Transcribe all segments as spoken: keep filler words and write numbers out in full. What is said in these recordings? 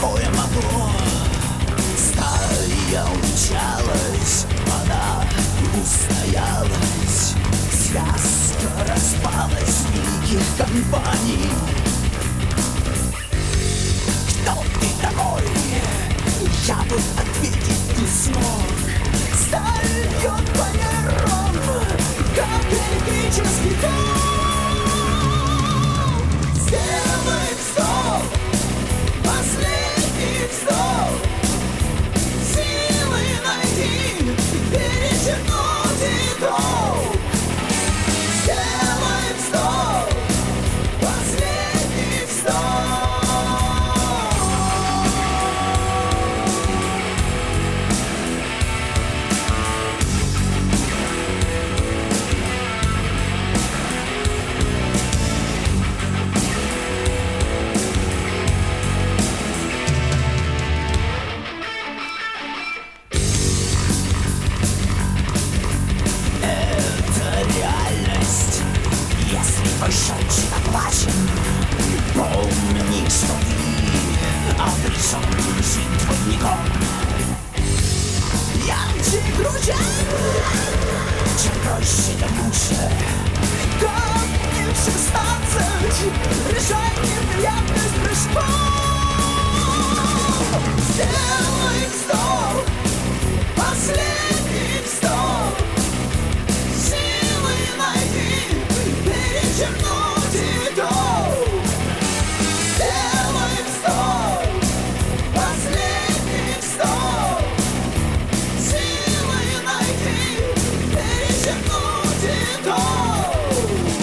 такое могло? Стая умчалась, она устоялась. Связка распалась великих компаний. Кто ты такой? Я бы ответить не смог. Сталь бьет по нервам, как электрический ток. Сделай вздох, последний вздох. Силы найди, перечеркнуть итог. Сделай вздох, последний вздох. Если твой счетчик оплачен, помни, что ты обречен жить двойником. Ярче и круче, чем проще, тем лучше. Как мне в шестнадцать решать неприятность прыжков. Сделай вздох, последний вздох. Силы найди, перечеркнуть итог. Сделай вздох, последний вздох. Силы найди, перечеркнуть итог.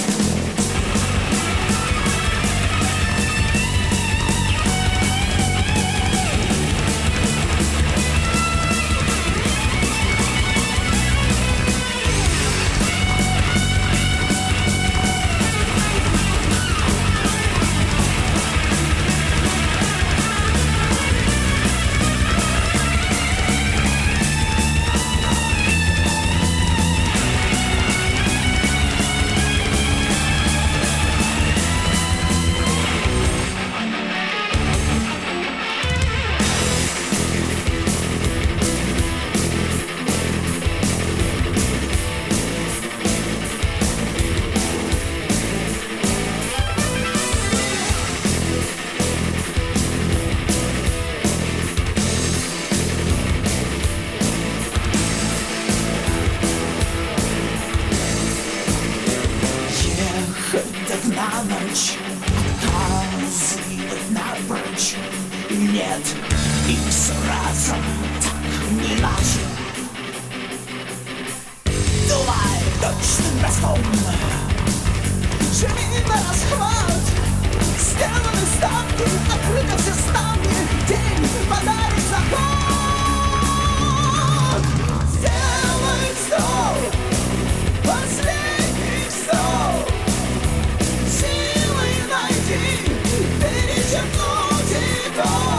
На ночь, отказывать напрочь. Нет, их сразу так не иначе. Думай точным броском, живи на расхват. Сделаны ставки, открыты все ставки. День подарит заход. Сделай вздох, последний вздох. Силы найди, перечеркнуть итог.